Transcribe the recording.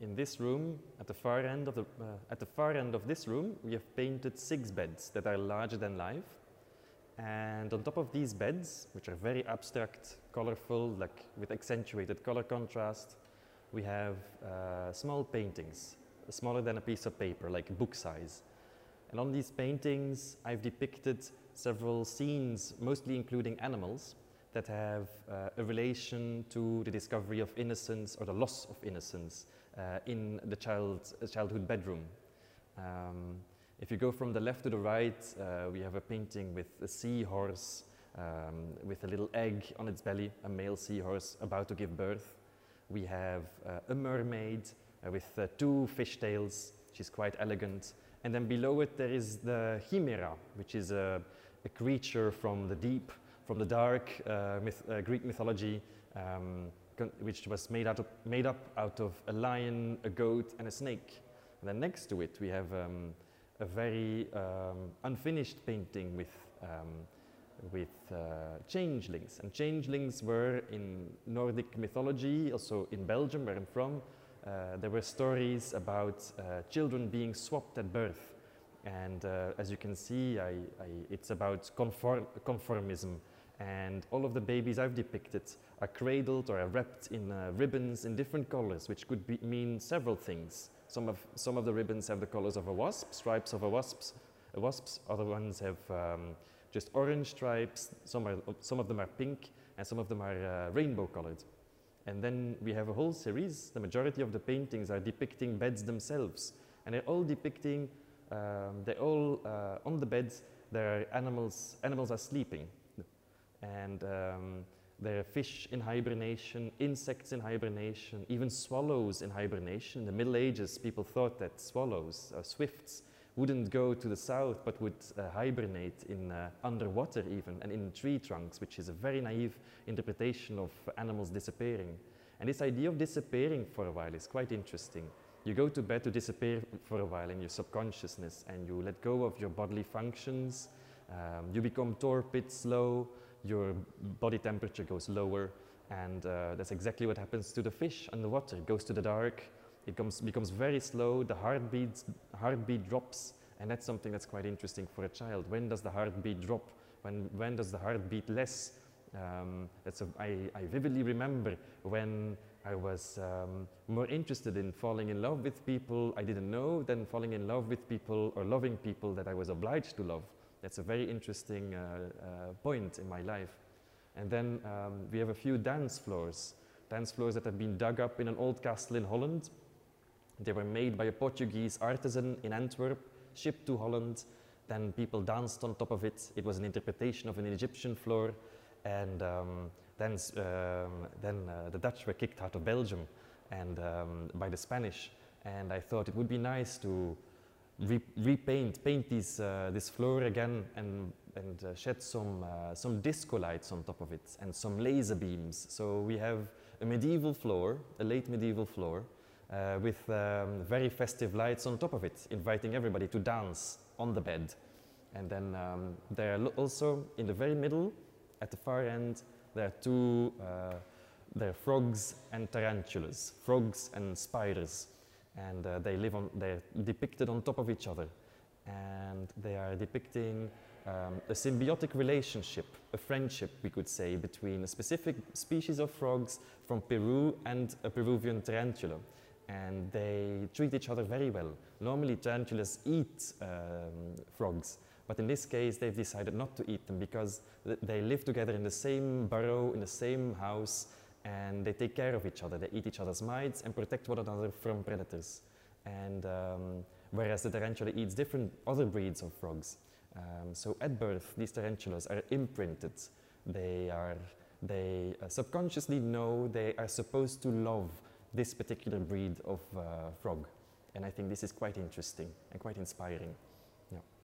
in this room, at the far end of this room, we have painted 6 beds that are larger than life. And on top of these beds, which are very abstract, colorful, like with accentuated color contrast, we have small paintings, smaller than a piece of paper, like book size. And on these paintings, I've depicted several scenes, mostly including animals, that have a relation to the discovery of innocence or the loss of innocence in the childhood bedroom. If you go from the left to the right, we have a painting with a seahorse with a little egg on its belly, a male seahorse about to give birth. We have a mermaid with 2 fishtails. She's quite elegant. And then below it there is the Chimera, which is a creature from the deep, from the dark Greek mythology, which was made up out of a lion, a goat, and a snake. And then next to it we have a very unfinished painting with changelings. And changelings were in Nordic mythology, also in Belgium, where I'm from. There were stories about children being swapped at birth. And as you can see, it's about conformism. And all of the babies I've depicted are cradled or are wrapped in ribbons in different colors, which could mean several things. Some of the ribbons have the colors of a wasp, stripes of a wasps. Other ones have just orange stripes. Some of them are pink, and some of them are rainbow colored. And then we have a whole series. The majority of the paintings are depicting beds themselves, and they're all depicting. On the beds there are animals. Animals are sleeping, and there are fish in hibernation, insects in hibernation, even swallows in hibernation. In the Middle Ages, people thought that swallows, swifts, wouldn't go to the south, but would hibernate in underwater even, and in tree trunks, which is a very naive interpretation of animals disappearing. And this idea of disappearing for a while is quite interesting. You go to bed to disappear for a while in your subconsciousness, and you let go of your bodily functions. You become torpid, slow, your body temperature goes lower, and that's exactly what happens to the fish underwater. It goes to the dark, it becomes very slow, the heartbeat drops, and that's something that's quite interesting for a child. When does the heartbeat drop? When does the heart beat less? I vividly remember when I was more interested in falling in love with people I didn't know than falling in love with people or loving people that I was obliged to love. That's a very interesting point in my life. And then we have a few dance floors that have been dug up in an old castle in Holland. They were made by a Portuguese artisan in Antwerp, shipped to Holland. Then people danced on top of it. It was an interpretation of an Egyptian floor. And then the Dutch were kicked out of Belgium and by the Spanish. And I thought it would be nice to paint this floor again and shed some disco lights on top of it and some laser beams. So we have a medieval floor, a late medieval floor, with very festive lights on top of it, inviting everybody to dance on the bed. And then there are also in the very middle, at the far end, there are frogs and tarantulas, frogs and spiders, and they're depicted on top of each other, and they are depicting a symbiotic relationship, a friendship, we could say, between a specific species of frogs from Peru and a Peruvian tarantula, and they treat each other very well. Normally, tarantulas eat frogs. But in this case, they've decided not to eat them because they live together in the same burrow, in the same house, and they take care of each other. They eat each other's mites and protect one another from predators. And whereas the tarantula eats different other breeds of frogs. So at birth, these tarantulas are imprinted. They subconsciously know they are supposed to love this particular breed of frog. And I think this is quite interesting and quite inspiring.